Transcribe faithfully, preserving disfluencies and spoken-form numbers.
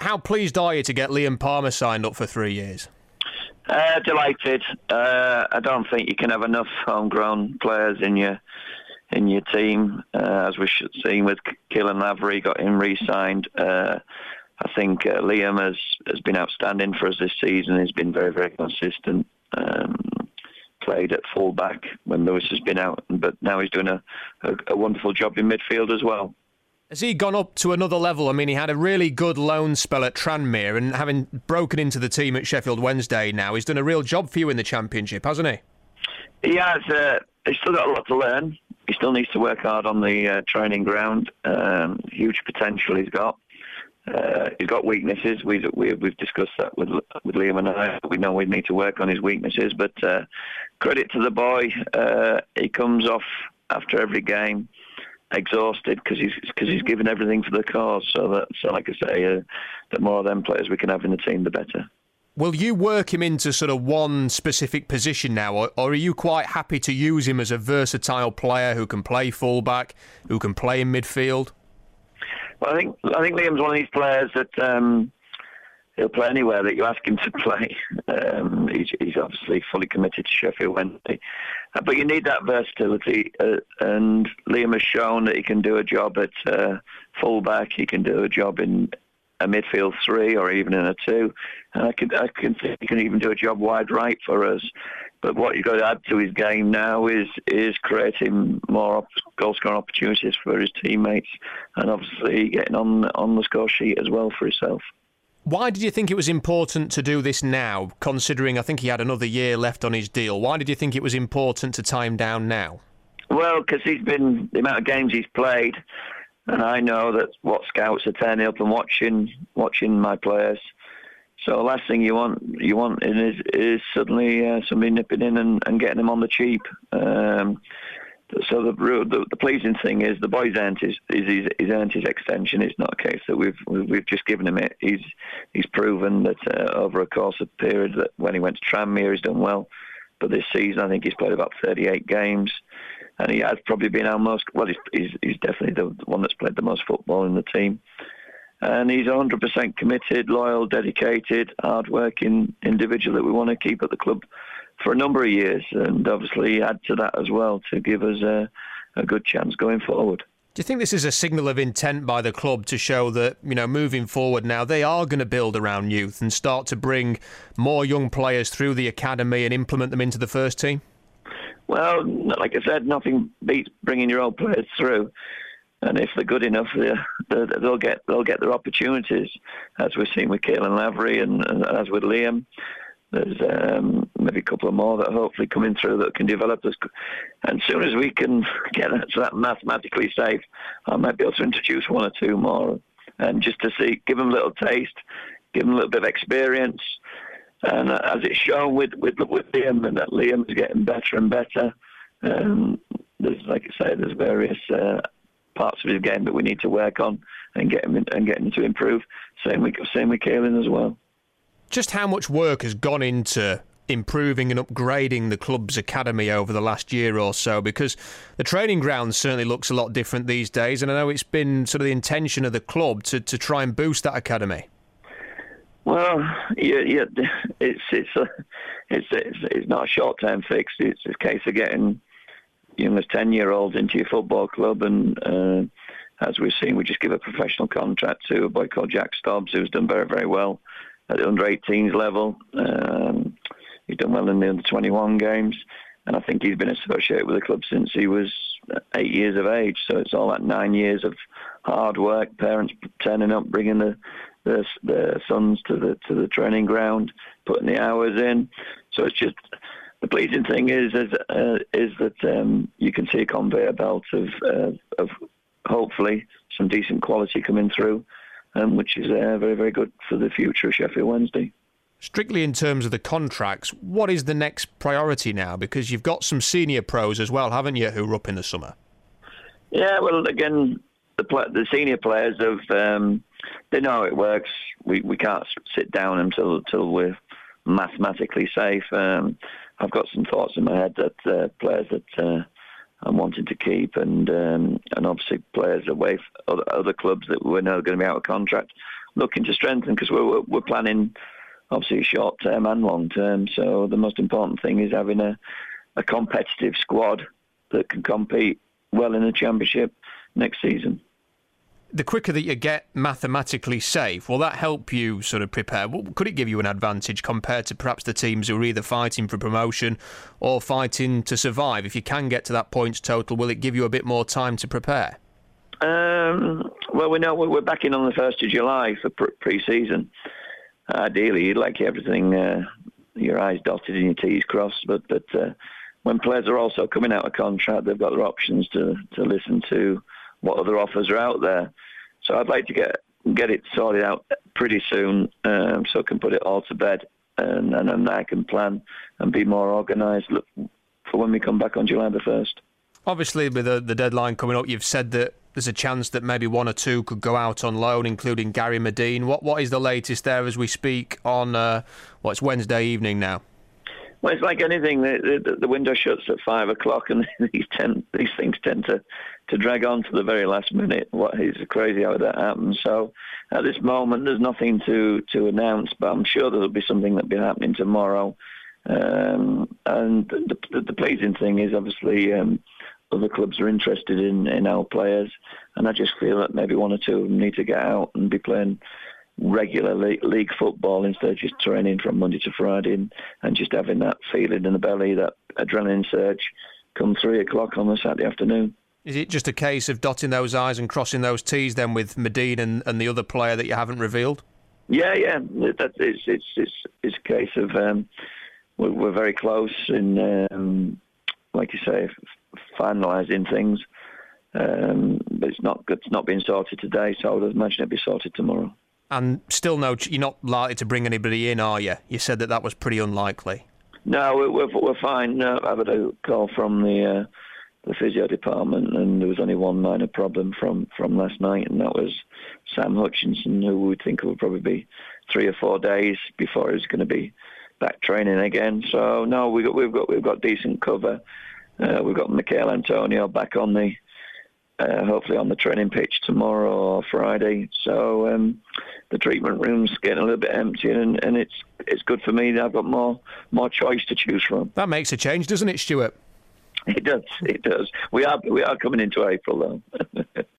How pleased are you to get Liam Palmer signed up for three years? Uh, delighted. Uh, I don't think you can have enough homegrown players in your in your team, uh, as we've seen with Keelan Lavery, got him re-signed. Uh, I think uh, Liam has, has been outstanding for us this season. He's been very, very consistent. Um, played at full-back when Lewis has been out, but now he's doing a, a, a wonderful job in midfield as well. Has he gone up to another level? I mean, he had a really good loan spell at Tranmere, and having broken into the team at Sheffield Wednesday now, he's done a real job for you in the Championship, hasn't he? He has. Uh, he's still got a lot to learn. He still needs to work hard on the uh, training ground. Um, huge potential he's got. Uh, he's got weaknesses. We, we, we've discussed that with with Liam and I. We know we need to work on his weaknesses, but uh, credit to the boy. Uh, he comes off after every game exhausted because he's because he's given everything for the cause. So that, so like I say, uh, the more of them players we can have in the team, the better. Will you work him into sort of one specific position now, or, or are you quite happy to use him as a versatile player who can play fullback, who can play in midfield? Well, I think I think Liam's one of these players that um, he'll play anywhere that you ask him to play. Um, he's, he's obviously fully committed to Sheffield Wednesday, uh, but you need that versatility. Uh, and Liam has shown that he can do a job at uh, fullback. He can do a job in a midfield three or even in a two. And I can I can think he can even do a job wide right for us. But what you've got to add to his game now is is creating more op- goal scoring opportunities for his teammates, and obviously getting on on the score sheet as well for himself. Why did you think it was important to do this now, considering I think he had another year left on his deal? Why did you think it was important to tie him down now? Well, because he's been the amount of games he's played, and I know that what scouts are turning up and watching watching my players. So the last thing you want you want is is suddenly uh, somebody nipping in and, and getting him on the cheap. Um, so the, the the pleasing thing is the boy's earned his he's, he's earned his extension. It's not a case that we've we've just given him it. He's he's proven that uh, over a course of period that when he went to Tranmere he's done well. But this season I think he's played about thirty-eight games, and he has probably been our most well. He's he's, he's definitely the one that's played the most football in the team. And he's one hundred percent committed, loyal, dedicated, hard-working individual that we want to keep at the club for a number of years, and obviously add to that as well to give us a, a good chance going forward. Do you think this is a signal of intent by the club to show that, you know, moving forward now, they are going to build around youth and start to bring more young players through the academy and implement them into the first team? Well, like I said, nothing beats bringing your old players through. And if they're good enough, they'll get they'll get their opportunities, as we've seen with Keelan Lavery and, and as with Liam. There's um, maybe a couple of more that are hopefully coming through that can develop us. And as soon as we can get that, so that mathematically safe, I might be able to introduce one or two more, and just to see, give them a little taste, give them a little bit of experience. And uh, as it's shown with, with with Liam, and that Liam is getting better and better. Um, there's, like I say, there's various Uh, parts of his game that we need to work on and get him in, and get him to improve. Same with same with Keelan as well. Just how much work has gone into improving and upgrading the club's academy over the last year or so? Because the training ground certainly looks a lot different these days, and I know it's been sort of the intention of the club to, to try and boost that academy. Well, yeah, yeah, it's it's a, it's, it's it's not a short-term fix. It's a case of getting young as ten-year-olds into your football club, and uh, as we've seen, we just give a professional contract to a boy called Jack Stobbs, who's done very, very well at the under eighteens level. Um, he's done well in the under twenty-one games, and I think he's been associated with the club since he was eight years of age. So it's all that nine years of hard work, parents turning up, bringing the the, the sons to the to the training ground, putting the hours in. So it's just. The pleasing thing is is, uh, is that um, you can see a conveyor belt of uh, of hopefully some decent quality coming through, um, which is uh, very, very good for the future of Sheffield Wednesday. Strictly in terms of the contracts, what is the next priority now? Because you've got some senior pros as well, haven't you, who are up in the summer? Yeah, well, again, the the senior players have um, they know how it works. We we can't sit down until until we're mathematically safe. Um, I've got some thoughts in my head that uh, players that uh, I'm wanting to keep, and um, and obviously players away from other, other clubs that we know are going to be out of contract. looking to strengthen because we're we're planning obviously short term and long term. So the most important thing is having a, a competitive squad that can compete well in the Championship next season. The quicker that you get mathematically safe, will that help you sort of prepare? Could it give you an advantage compared to perhaps the teams who are either fighting for promotion or fighting to survive? If you can get to that points total, will it give you a bit more time to prepare? Um, well, we know we're back in on the first of July for pre-season. Ideally, you'd like everything, uh, your I's dotted and your T's crossed, but, but uh, when players are also coming out of contract, they've got their options to, to listen to what other offers are out there. So I'd like to get get it sorted out pretty soon, um, so I can put it all to bed, and, and then I can plan and be more organised for when we come back on July the first. Obviously, with the, the deadline coming up, you've said that there's a chance that maybe one or two could go out on loan, including Gary Medine. What What is the latest there as we speak on, uh, well, it's Wednesday evening now? Well, it's like anything. The, the, the window shuts at five o'clock, and these tend, these things tend to, to drag on to the very last minute. What is crazy how that happens. So at this moment, there's nothing to, to announce, but I'm sure there'll be something that'll be happening tomorrow. Um, and the, the, the pleasing thing is, obviously, um, other clubs are interested in, in our players, and I just feel that maybe one or two of them need to get out and be playing regular league, league football instead of just training from Monday to Friday and, and just having that feeling in the belly, that adrenaline surge come three o'clock on a Saturday afternoon. Is it just a case of dotting those I's and crossing those T's then with Medine and, and the other player that you haven't revealed? Yeah, yeah. That, it's, it's, it's, it's a case of um, we're, we're very close in, um, like you say, finalising things. Um, but it's not, it's not being sorted today, so I would imagine it'll be sorted tomorrow. And still no, you're not likely to bring anybody in, are you? You said that that was pretty unlikely. No, we're, we're fine. No, I've had a call from the uh, the physio department, and there was only one minor problem from, from last night, and that was Sam Hutchinson, who we think will probably be three or four days before he's going to be back training again. So no, we got, we've got we've got decent cover. Uh, we've got Michail Antonio back on the. Uh, hopefully on the training pitch tomorrow or Friday. So um, the treatment room's getting a little bit empty, and, and it's it's good for me that I've got more more choice to choose from. That makes a change, doesn't it, Stuart? It does. It does. We are we are coming into April though.